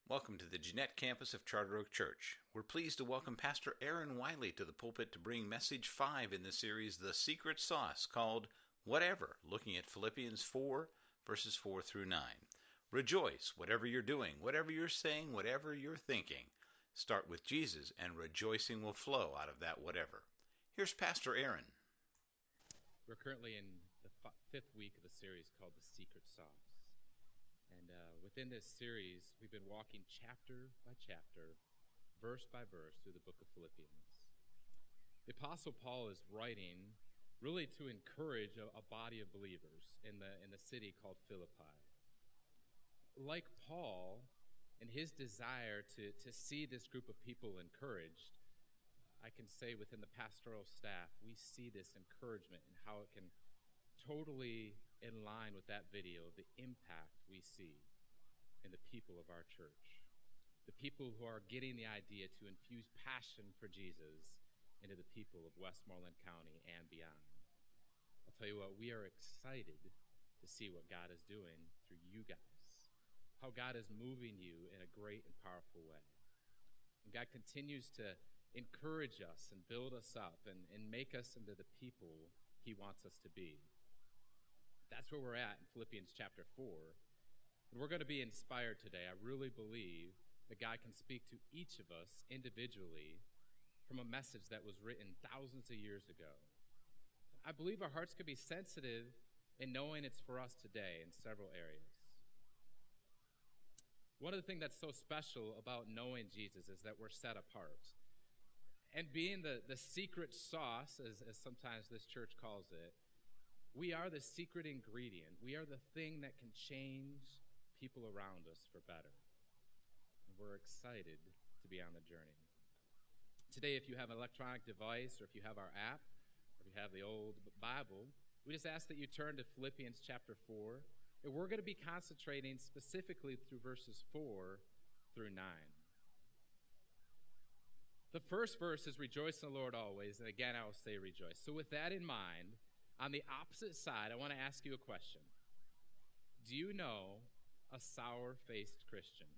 Welcome to the Jeanette campus of Charter Oak Church. We're pleased to welcome Pastor Aaron Wiley to the pulpit to bring Message 5 in the series, The Secret Sauce, called Whatever, looking at Philippians 4, verses 4 through 9. Rejoice, whatever you're doing, whatever you're saying, whatever you're thinking. Start with Jesus, and rejoicing will flow out of that whatever. Here's Pastor Aaron. We're currently in the fifth week of the series called The Secret Sauce. And within this series, we've been walking chapter by chapter, verse by verse, through the book of Philippians. The Apostle Paul is writing really to encourage a body of believers in the city called Philippi. Like Paul, in his desire to see this group of people encouraged, I can say within the pastoral staff, we see this encouragement and how it can totally in line with that video, the impact we see in the people of our church. The people who are getting the idea to infuse passion for Jesus into the people of Westmoreland County and beyond. I'll tell you what, we are excited to see what God is doing through you guys, how God is moving you in a great and powerful way. And God continues to encourage us and build us up and make us into the people he wants us to be. That's where we're at in Philippians chapter 4. And we're going to be inspired today. I really believe that God can speak to each of us individually from a message that was written thousands of years ago. I believe our hearts can be sensitive in knowing it's for us today in several areas. One of the things that's so special about knowing Jesus is that we're set apart. And being the secret sauce, as sometimes this church calls it, we are the secret ingredient. We are the thing that can change people around us for better. And we're excited to be on the journey. Today, if you have an electronic device, or if you have our app, or if you have the old Bible, we just ask that you turn to Philippians chapter 4. And we're going to be concentrating specifically through verses 4 through 9. The first verse is rejoice in the Lord always, and again I will say rejoice. So with that in mind, on the opposite side, I want to ask you a question. Do you know a sour-faced Christian?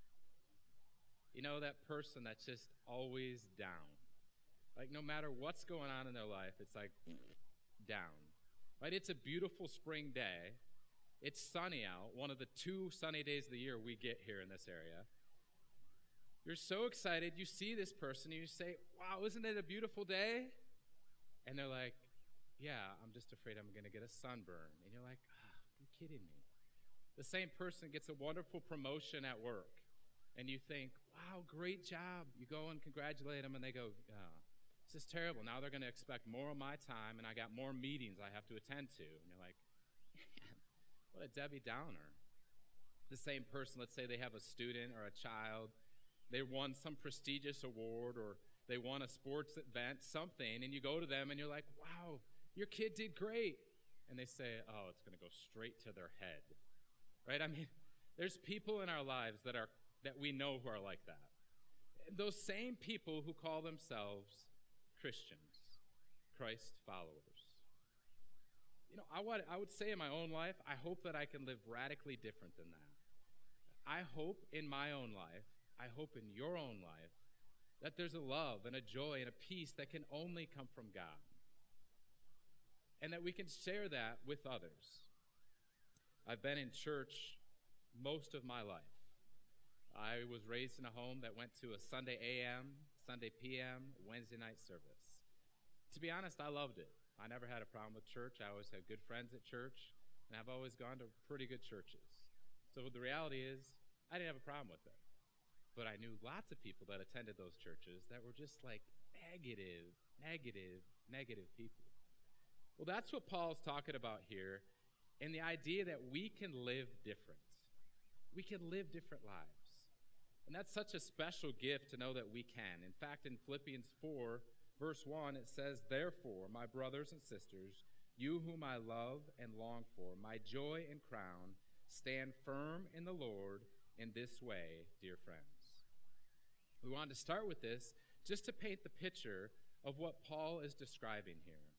You know, that person that's just always down. Like no matter what's going on in their life, it's like down. Right? It's a beautiful spring day. It's sunny out, one of the 2 sunny days of the year we get here in this area. You're so excited, you see this person, and you say, wow, isn't it a beautiful day? And they're like, yeah, I'm just afraid I'm going to get a sunburn. And you're like, you're kidding me. The same person gets a wonderful promotion at work, and you think, wow, great job. You go and congratulate them, and they go, this is terrible. Now they're going to expect more of my time, and I got more meetings I have to attend to. And you're like, man, what a Debbie Downer. The same person, let's say they have a student or a child, they won some prestigious award, or they won a sports event, something, and you go to them and you're like, wow, your kid did great. And they say, oh, it's going to go straight to their head. Right? I mean, there's people in our lives that we know who are like that. And those same people who call themselves Christians, Christ followers. You know, I would say in my own life, I hope that I can live radically different than that. I hope in my own life, I hope in your own life, that there's a love and a joy and a peace that can only come from God. And that we can share that with others. I've been in church most of my life. I was raised in a home that went to a Sunday a.m., Sunday p.m., Wednesday night service. To be honest, I loved it. I never had a problem with church. I always had good friends at church, and I've always gone to pretty good churches. So the reality is, I didn't have a problem with it. But I knew lots of people that attended those churches that were just like negative people. Well, that's what Paul's talking about here, and the idea that we can live different. We can live different lives. And that's such a special gift to know that we can. In fact, in Philippians 4, verse 1, it says, therefore, my brothers and sisters, you whom I love and long for, my joy and crown, stand firm in the Lord in this way, dear friends. We wanted to start with this just to paint the picture of what Paul is describing here.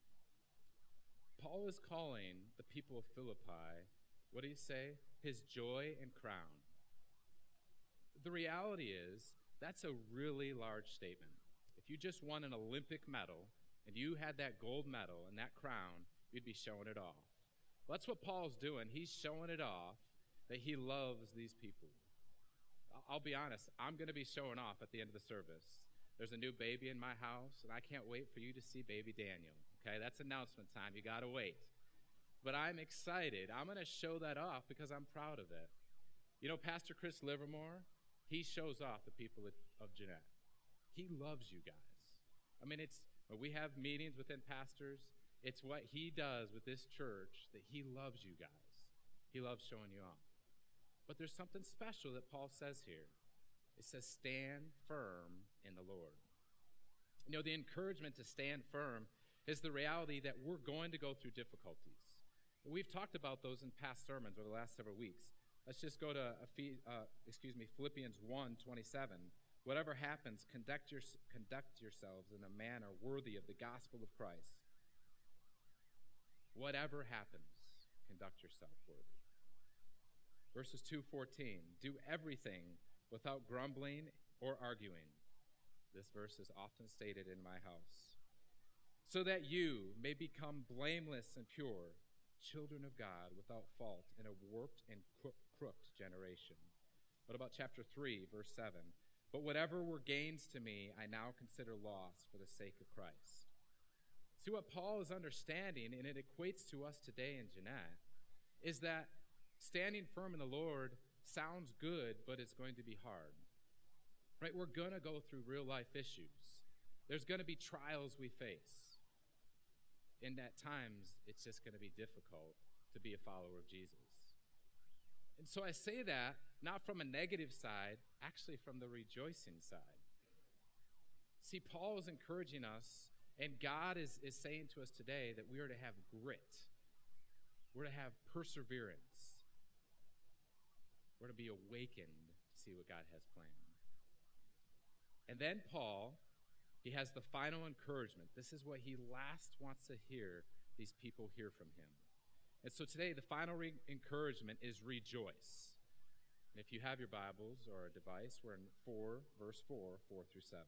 Paul is calling the people of Philippi, what do you say? His joy and crown. The the reality is, that's a really large statement. If you just won an Olympic medal and you had that gold medal and that crown, you'd be showing it off. Well, that's what Paul's doing. He's showing it off that he loves these people. I'll be honest, I'm going to be showing off at the end of the service. There's a new baby in my house, and I can't wait for you to see baby Daniel. Okay, that's announcement time. You got to wait. But I'm excited. I'm going to show that off because I'm proud of it. You know, Pastor Chris Livermore, he shows off the people of Jeanette. He loves you guys. I mean, it's when we have meetings within pastors, it's what he does with this church that he loves you guys. He loves showing you off. But there's something special that Paul says here. It says, stand firm in the Lord. You know, the encouragement to stand firm is the reality that we're going to go through difficulties. We've talked about those in past sermons over the last several weeks. Let's just go to Philippians 1:27. Whatever happens, conduct yourselves in a manner worthy of the gospel of Christ. Whatever happens, conduct yourself worthy. Verses 2:14. Do everything without grumbling or arguing. This verse is often stated in my house. So that you may become blameless and pure, children of God without fault in a warped and crooked generation. What about chapter 3, verse 7? But whatever were gains to me, I now consider loss for the sake of Christ. See, what Paul is understanding, and it equates to us today in Jeanette, is that standing firm in the Lord sounds good, but it's going to be hard. Right? We're going to go through real life issues. There's going to be trials we face. And at times, it's just going to be difficult to be a follower of Jesus. And so I say that not from a negative side, actually from the rejoicing side. See, Paul is encouraging us, and God is saying to us today that we are to have grit. We're to have perseverance. We're to be awakened to see what God has planned. And then Paul, he has the final encouragement. This is what he last wants to hear these people hear from him. And so today, the final encouragement is rejoice. And if you have your Bibles or a device, we're in verse 4 through 7.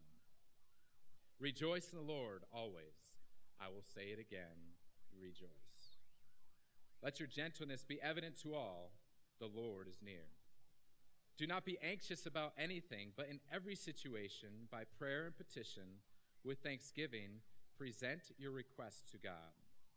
Rejoice in the Lord always. I will say it again, rejoice. Let your gentleness be evident to all. The Lord is near. Do not be anxious about anything, but in every situation, by prayer and petition, with thanksgiving, present your requests to God.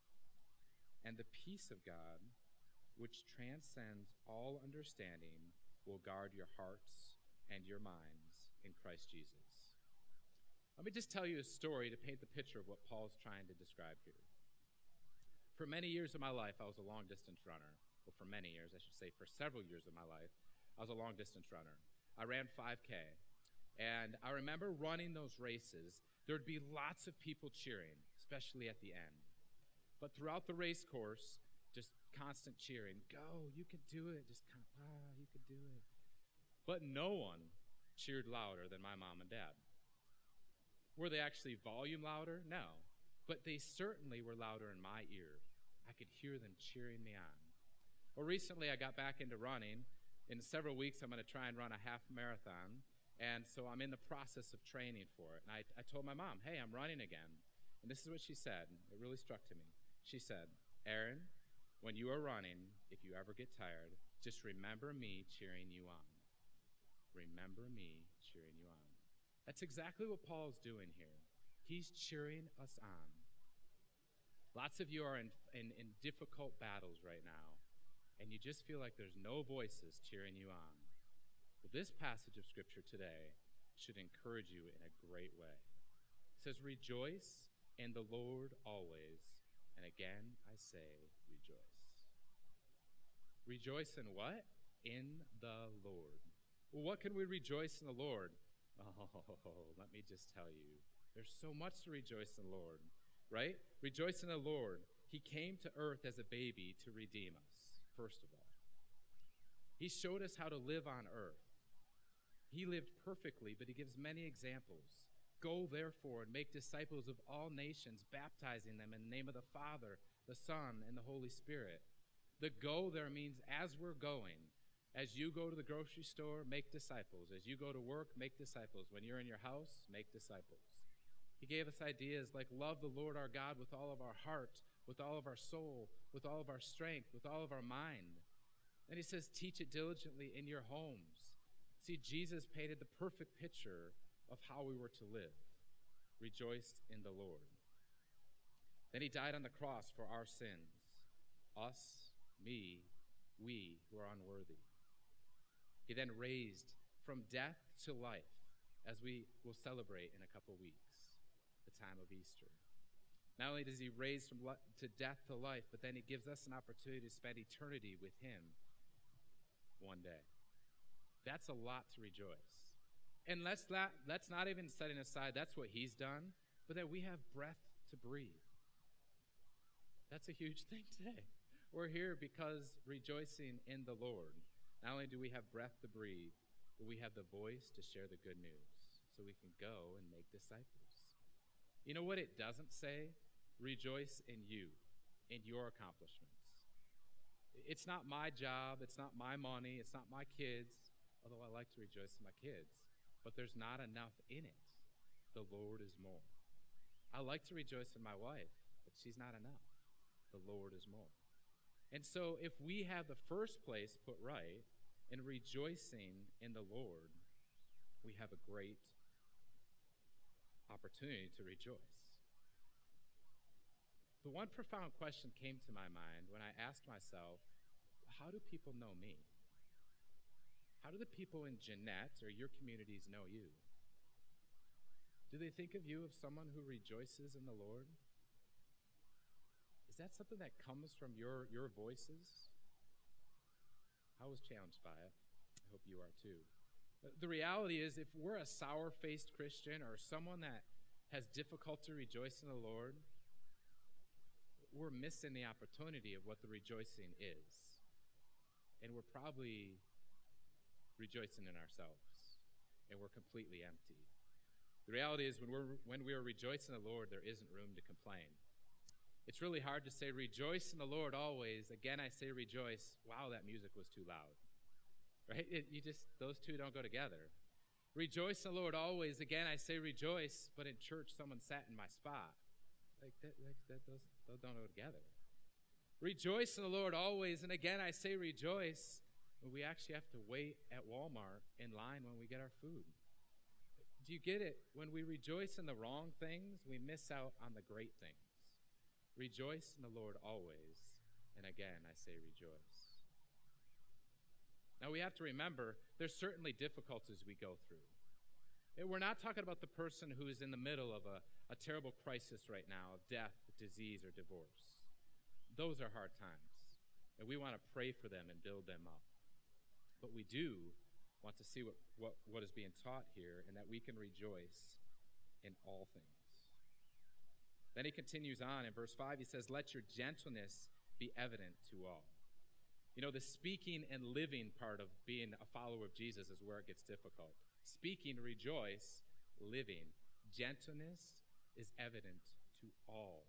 And the peace of God, which transcends all understanding, will guard your hearts and your minds in Christ Jesus. Let me just tell you a story to paint the picture of what Paul's trying to describe here. For many years of my life, I was a long-distance runner. Well, for many years, I should say for several years of my life, I was a long-distance runner. I ran 5K, and I remember running those races. There'd be lots of people cheering, especially at the end. But throughout the race course, just constant cheering. Go, you can do it. Just, you can do it. But no one cheered louder than my mom and dad. Were they actually volume louder? No. But they certainly were louder in my ear. I could hear them cheering me on. Well, recently I got back into running. In several weeks, I'm going to try and run a half marathon. And so I'm in the process of training for it. And I told my mom, hey, I'm running again. And this is what she said. It really struck to me. She said, Aaron, when you are running, if you ever get tired, just remember me cheering you on. Remember me cheering you on. That's exactly what Paul's doing here. He's cheering us on. Lots of you are in difficult battles right now, and you just feel like there's no voices cheering you on. Well, this passage of Scripture today should encourage you in a great way. It says, rejoice in the Lord always, and again I say rejoice. Rejoice in what? In the Lord. Well, what can we rejoice in the Lord? Oh, let me just tell you, there's so much to rejoice in the Lord, right? Rejoice in the Lord. He came to earth as a baby to redeem us, first of all. He showed us how to live on earth. He lived perfectly, but he gives many examples. Go, therefore, and make disciples of all nations, baptizing them in the name of the Father, the Son, and the Holy Spirit. The go there means as we're going. As you go to the grocery store, make disciples. As you go to work, make disciples. When you're in your house, make disciples. He gave us ideas like love the Lord our God with all of our heart, with all of our soul, with all of our strength, with all of our mind. And he says, teach it diligently in your homes. See, Jesus painted the perfect picture of how we were to live. Rejoice in the Lord. Then he died on the cross for our sins. Us, me, we who are unworthy. He then raised from death to life, as we will celebrate in a couple weeks, the time of Easter. Not only does he raise from to death to life, but then he gives us an opportunity to spend eternity with him one day. That's a lot to rejoice. And let's not even setting aside, that's what he's done, but that we have breath to breathe. That's a huge thing today. We're here because rejoicing in the Lord. Not only do we have breath to breathe, but we have the voice to share the good news so we can go and make disciples. You know what it doesn't say? Rejoice in you, in your accomplishments. It's not my job, it's not my money, it's not my kids, although I like to rejoice in my kids, but there's not enough in it. The Lord is more. I like to rejoice in my wife, but she's not enough. The Lord is more. And so if we have the first place put right in rejoicing in the Lord, we have a great opportunity to rejoice. The one profound question came to my mind when I asked myself, how do people know me? How do the people in Jeanette or your communities know you? Do they think of you as someone who rejoices in the Lord? Is that something that comes from your voices? I was challenged by it. I hope you are too. The reality is, if we're a sour-faced Christian or someone that has difficulty rejoicing in the Lord, we're missing the opportunity of what the rejoicing is. And we're probably rejoicing in ourselves, and we're completely empty. The reality is, when we are rejoicing in the Lord, there isn't room to complain. It's really hard to say, rejoice in the Lord always. Again, I say rejoice. Wow, that music was too loud. Right? Those two don't go together. Rejoice in the Lord always. Again, I say rejoice, but in church, someone sat in my spot. Those don't go together. Rejoice in the Lord always. And again, I say rejoice, but we actually have to wait at Walmart in line when we get our food. Do you get it? When we rejoice in the wrong things, we miss out on the great things. Rejoice in the Lord always, and again, I say rejoice. Now, we have to remember, there's certainly difficulties we go through. We're not talking about the person who is in the middle of a terrible crisis right now of death, disease, or divorce. Those are hard times, and we want to pray for them and build them up. But we do want to see what is being taught here, and that we can rejoice in all things. Then he continues on in verse 5. He says, let your gentleness be evident to all. You know, the speaking and living part of being a follower of Jesus is where it gets difficult. Speaking, rejoice. Living, gentleness is evident to all.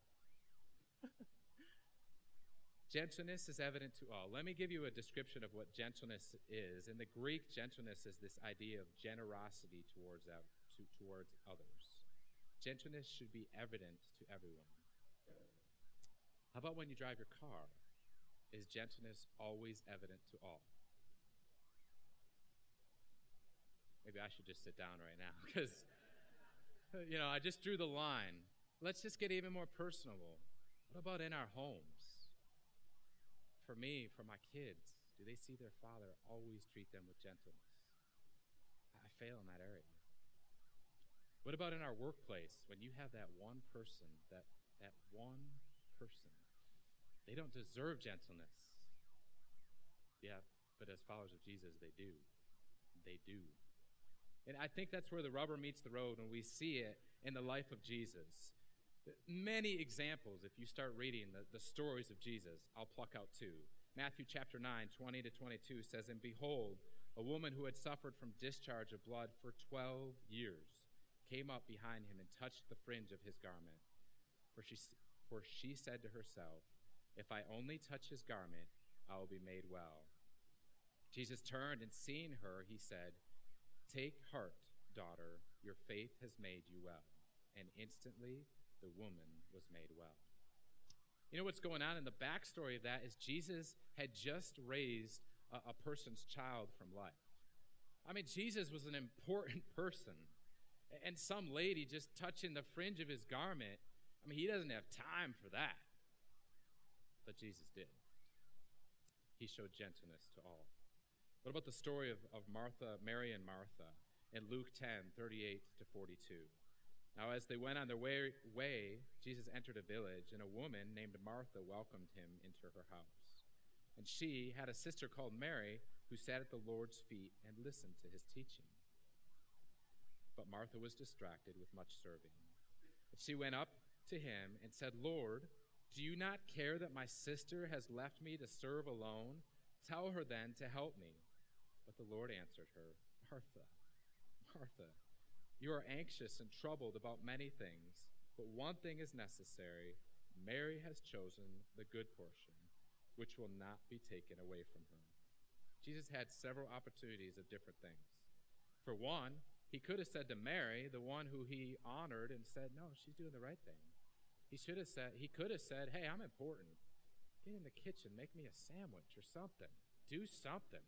Gentleness is evident to all. Let me give you a description of what gentleness is. In the Greek, gentleness is this idea of generosity towards others. Gentleness should be evident to everyone. How about when you drive your car? Is gentleness always evident to all? Maybe I should just sit down right now because, I just drew the line. Let's just get even more personable. What about in our homes? For me, for my kids, do they see their father always treat them with gentleness? I fail in that area. What about in our workplace, when you have that one person, they don't deserve gentleness. Yeah, but as followers of Jesus, they do. They do. And I think that's where the rubber meets the road when we see it in the life of Jesus. Many examples, if you start reading the stories of Jesus, I'll pluck out two. Matthew chapter 9, 20 to 22 says, and behold, a woman who had suffered from discharge of blood for 12 years came up behind him and touched the fringe of his garment. For she said to herself, if I only touch his garment, I will be made well. Jesus turned, and seeing her, he said, "Take heart, daughter, your faith has made you well." And instantly the woman was made well. You know what's going on in the backstory of that is Jesus had just raised a person's child from life. I mean, Jesus was an important person. And some lady just touching the fringe of his garment, I mean, he doesn't have time for that. But Jesus did. He showed gentleness to all. What about the story of Martha, Mary and Martha in Luke 10:38-42? Now, as they went on their way, Jesus entered a village, and a woman named Martha welcomed him into her house. And she had a sister called Mary who sat at the Lord's feet and listened to his teaching. But Martha was distracted with much serving. And she went up to him and said, "Lord, do you not care that my sister has left me to serve alone? Tell her then to help me." But the Lord answered her, "Martha, Martha, you are anxious and troubled about many things, but one thing is necessary. Mary has chosen the good portion, which will not be taken away from her." Jesus had several opportunities of different things. For one, he could have said to Mary, the one who he honored, and said, "No, she's doing the right thing." He could have said, "Hey, I'm important. Get in the kitchen, make me a sandwich or something. Do something."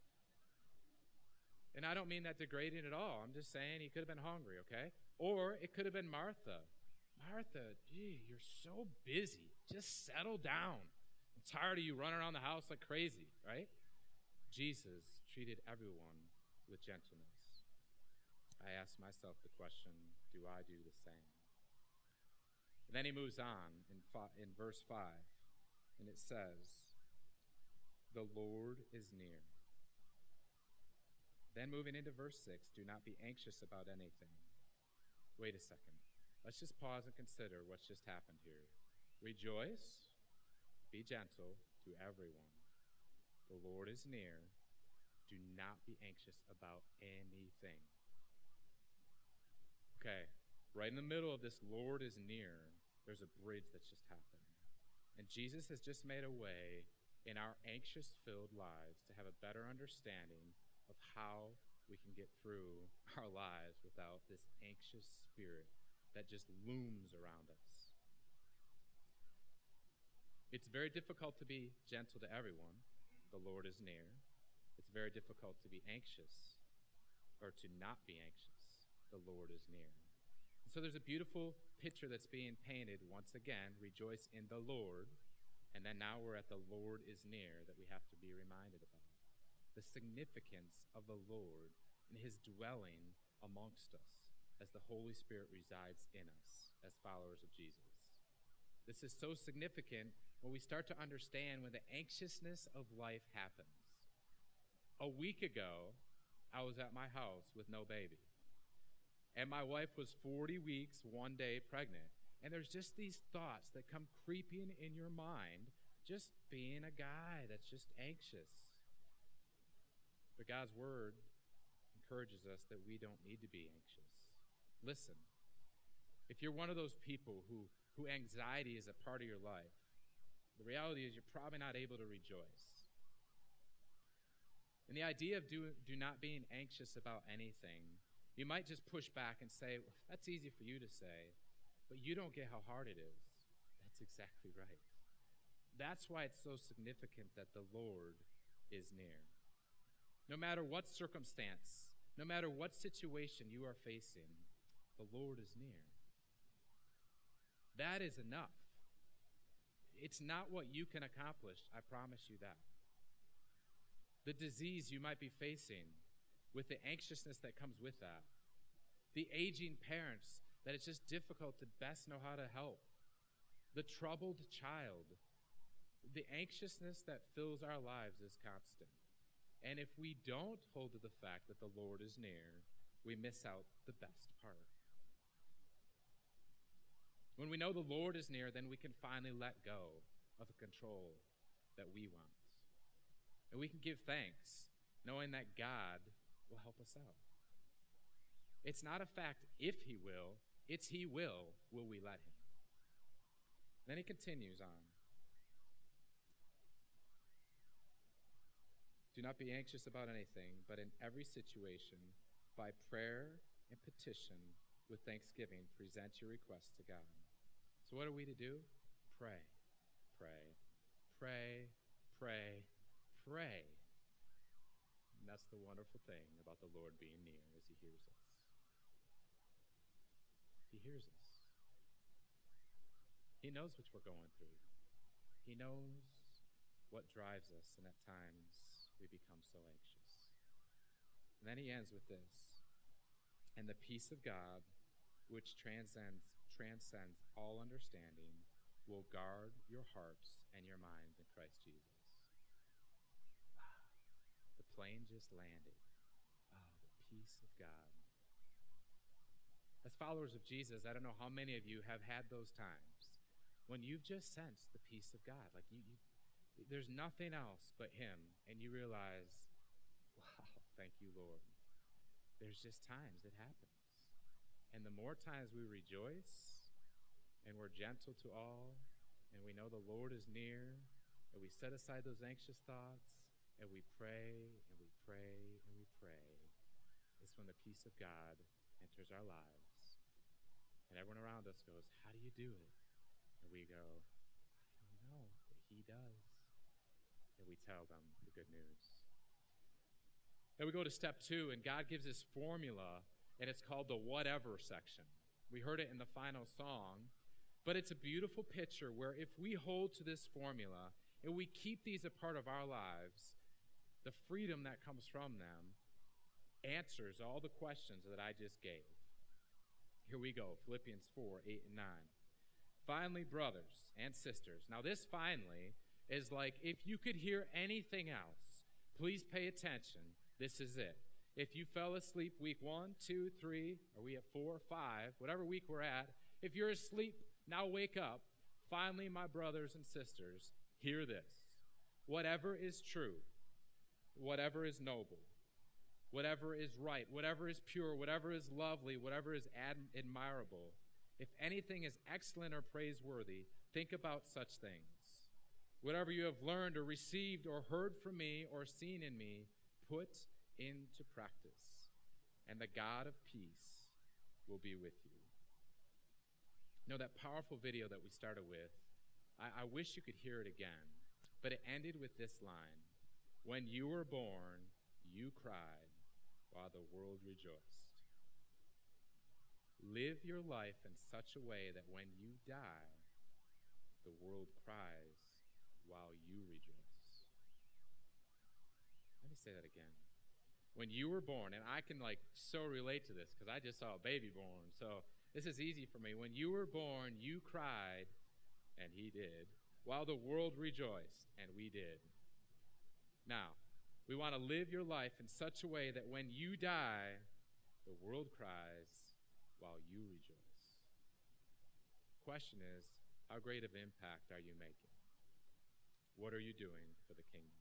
And I don't mean that degrading at all. I'm just saying he could have been hungry, okay? Or it could have been Martha. "Martha, gee, you're so busy. Just settle down. I'm tired of you running around the house like crazy," right? Jesus treated everyone with gentleness. I ask myself the question, do I do the same? And then he moves on in verse 5, and it says, "The Lord is near." Then moving into verse 6, "Do not be anxious about anything." Wait a second. Let's just pause and consider what's just happened here. Rejoice, be gentle to everyone. The Lord is near. Do not be anxious about anything. Okay, right in the middle of this "Lord is near," there's a bridge that's just happened. And Jesus has just made a way in our anxious-filled lives to have a better understanding of how we can get through our lives without this anxious spirit that just looms around us. It's very difficult to be gentle to everyone. The Lord is near. It's very difficult to be anxious or to not be anxious. The Lord is near. So there's a beautiful picture that's being painted once again. Rejoice in the Lord. And then now we're at the Lord is near that we have to be reminded about. The significance of the Lord and his dwelling amongst us as the Holy Spirit resides in us as followers of Jesus. This is so significant when we start to understand when the anxiousness of life happens. A week ago, I was at my house with no baby. And my wife was 40 weeks, 1 day pregnant. And there's just these thoughts that come creeping in your mind, just being a guy that's just anxious. But God's word encourages us that we don't need to be anxious. Listen, if you're one of those people who anxiety is a part of your life, the reality is you're probably not able to rejoice. And the idea of do not being anxious about anything, you might just push back and say, well, that's easy for you to say, but you don't get how hard it is. That's exactly right. That's why it's so significant that the Lord is near. No matter what circumstance, no matter what situation you are facing, the Lord is near. That is enough. It's not what you can accomplish, I promise you that. The disease you might be facing, with the anxiousness that comes with that. The aging parents that it's just difficult to best know how to help. The troubled child. The anxiousness that fills our lives is constant. And if we don't hold to the fact that the Lord is near, we miss out the best part. When we know the Lord is near, then we can finally let go of the control that we want. And we can give thanks, knowing that God will help us out. It's not a fact if he will, it's he will we let him? Then he continues on. Do not be anxious about anything, but in every situation, by prayer and petition, with thanksgiving, present your requests to God. So what are we to do? Pray, pray, pray, pray, pray. And that's the wonderful thing about the Lord being near, as he hears us. He hears us. He knows what we're going through. He knows what drives us, and at times we become so anxious. And then he ends with this: and the peace of God, which transcends all understanding, will guard your hearts and your minds in Christ Jesus. Wow. The plane just landed. Oh, the peace of God. As followers of Jesus, I don't know how many of you have had those times when you've just sensed the peace of God. Like there's nothing else but him, and you realize, wow, thank you, Lord. There's just times it happens. And the more times we rejoice, and we're gentle to all, and we know the Lord is near, and we set aside those anxious thoughts, and we pray, and we pray, and we pray, it's when the peace of God enters our lives. And everyone around us goes, how do you do it? And we go, I don't know, but he does. And we tell them the good news. Then we go to step 2, and God gives this formula, and it's called the whatever section. We heard it in the final song, but it's a beautiful picture where if we hold to this formula and we keep these a part of our lives, the freedom that comes from them answers all the questions that I just gave. Here we go, Philippians 4, 8 and 9. Finally, brothers and sisters. Now this finally is like, if you could hear anything else, please pay attention. This is it. If you fell asleep week 1, 2, 3, are we at 4, 5, whatever week we're at, if you're asleep, now wake up. Finally, my brothers and sisters, hear this. Whatever is true, whatever is noble, whatever is right, whatever is pure, whatever is lovely, whatever is admirable, if anything is excellent or praiseworthy, think about such things. Whatever you have learned or received or heard from me or seen in me, put into practice, and the God of peace will be with you. You know, that powerful video that we started with, I wish you could hear it again, but it ended with this line: when you were born, you cried while the world rejoiced. Live your life in such a way that when you die, the world cries while you rejoice. Let me say that again. When you were born, and I can so relate to this because I just saw a baby born, so this is easy for me. When you were born, you cried, and he did, while the world rejoiced, and we did. Now, we want to live your life in such a way that when you die, the world cries while you rejoice. Question is, how great of impact are you making? What are you doing for the kingdom?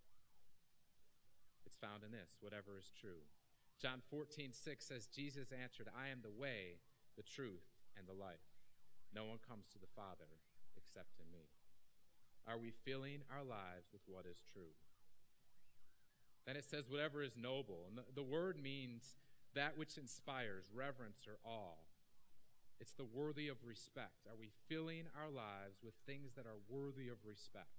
It's found in this, whatever is true. John 14:6 says, Jesus answered, I am the way, the truth, and the life. No one comes to the Father except in me. Are we filling our lives with what is true? Then it says, whatever is noble. And the word means that which inspires reverence or awe. It's the worthy of respect. Are we filling our lives with things that are worthy of respect?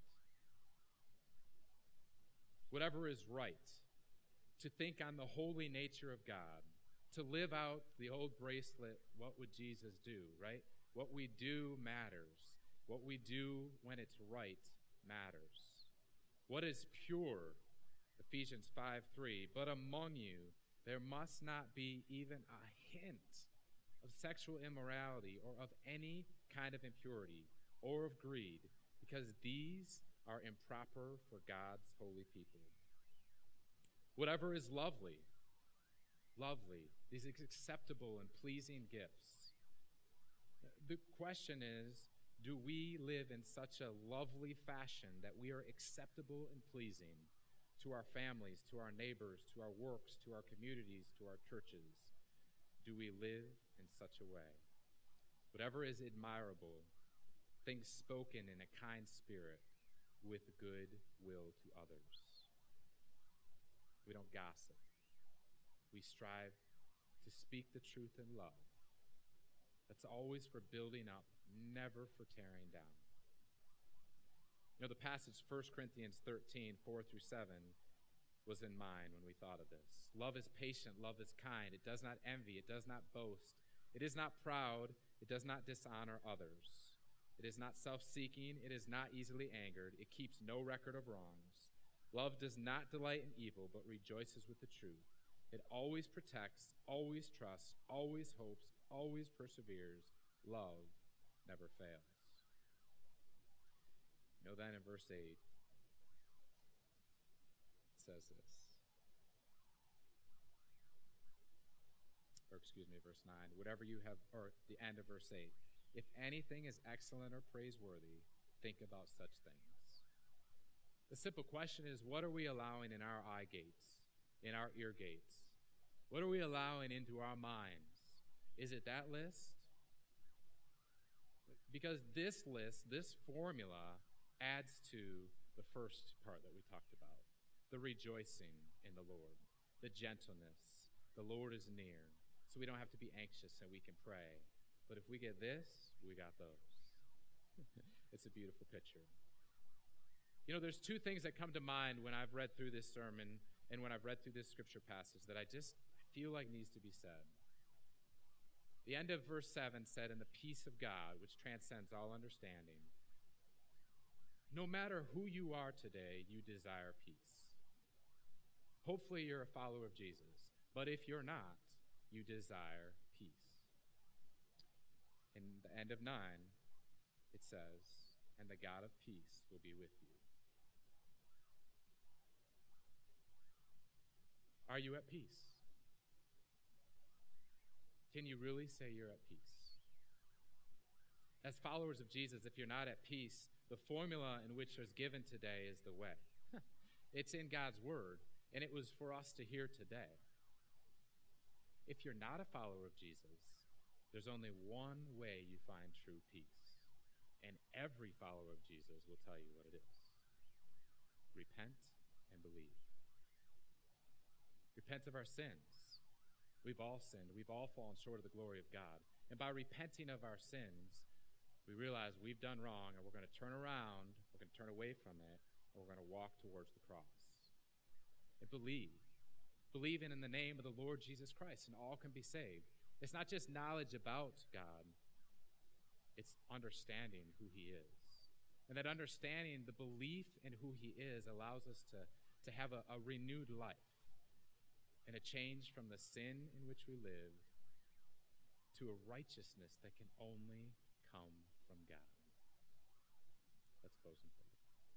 Whatever is right. To think on the holy nature of God, to live out the old bracelet, what would Jesus do, right? What we do matters. What we do when it's right matters. What is pure? Ephesians 5:3, but among you there must not be even a hint of sexual immorality or of any kind of impurity or of greed, because these are improper for God's holy people. Whatever is lovely, these acceptable and pleasing gifts. The question is, do we live in such a lovely fashion that we are acceptable and pleasing to our families, to our neighbors, to our works, to our communities, to our churches? Do we live in such a way? Whatever is admirable, things spoken in a kind spirit with good will to others. We don't gossip. We strive to speak the truth in love. That's always for building up, never for tearing down. You know, the passage 1 Corinthians 13, 4 through 7 was in mind when we thought of this. Love is patient, love is kind. It does not envy, it does not boast. It is not proud, it does not dishonor others. It is not self-seeking, it is not easily angered. It keeps no record of wrongs. Love does not delight in evil, but rejoices with the truth. It always protects, always trusts, always hopes, always perseveres. Love never fails. You know, then in verse 8, it says this. Verse 9. Whatever you have, or the end of verse 8. If anything is excellent or praiseworthy, think about such things. The simple question is, what are we allowing in our eye gates, in our ear gates? What are we allowing into our minds? Is it that list? Because this list, this formula, adds to the first part that we talked about, the rejoicing in the Lord, the gentleness. The Lord is near, so we don't have to be anxious and we can pray. But if we get this, we got those. It's a beautiful picture. You know, there's two things that come to mind when I've read through this sermon and when I've read through this scripture passage that I feel like needs to be said. The end of verse 7 said, "And the peace of God, which transcends all understanding." No matter who you are today, you desire peace. Hopefully you're a follower of Jesus. But if you're not, you desire peace. In the end of 9, it says, "And the God of peace will be with you." Are you at peace? Can you really say you're at peace? As followers of Jesus, if you're not at peace, the formula in which is given today is the way. It's in God's word, and it was for us to hear today. If you're not a follower of Jesus, there's only one way you find true peace, and every follower of Jesus will tell you what it is. Repent and believe. Repent of our sins. We've all sinned. We've all fallen short of the glory of God. And by repenting of our sins, we realize we've done wrong, and we're going to turn around, we're going to turn away from it, and we're going to walk towards the cross. And believe. Believe in the name of the Lord Jesus Christ, and all can be saved. It's not just knowledge about God. It's understanding who he is. And that understanding, the belief in who he is, allows us to have a renewed life and a change from the sin in which we live to a righteousness that can only come from God. Let's close in prayer.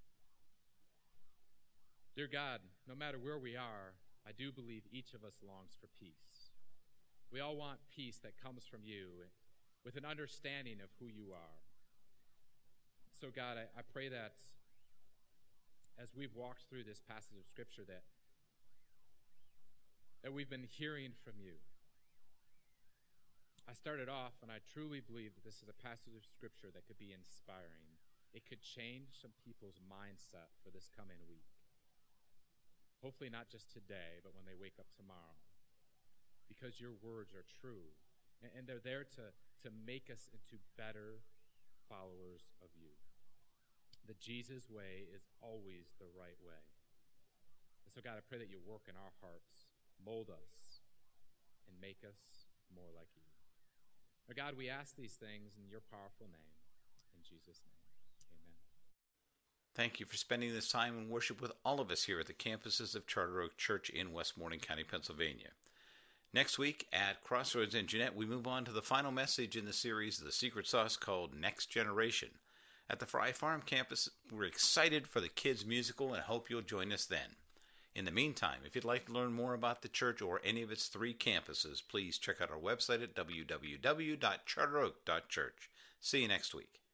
Dear God, no matter where we are, I do believe each of us longs for peace. We all want peace that comes from you with an understanding of who you are. So God, I pray that as we've walked through this passage of Scripture that we've been hearing from you. I started off, and I truly believe that this is a passage of Scripture that could be inspiring. It could change some people's mindset for this coming week. Hopefully not just today, but when they wake up tomorrow. Because your words are true, and they're there to make us into better followers of you. The Jesus way is always the right way. And so God, I pray that you work in our hearts, mold us, and make us more like you. Now, God, we ask these things in your powerful name. In Jesus' name, amen. Thank you for spending this time in worship with all of us here at the campuses of Charter Oak Church in Westmoreland County, Pennsylvania. Next week at Crossroads and Jeanette, we move on to the final message in the series, The Secret Sauce, called Next Generation. At the Fry Farm campus, we're excited for the kids' musical and hope you'll join us then. In the meantime, if you'd like to learn more about the church or any of its 3 campuses, please check out our website at www.charteroak.church. See you next week.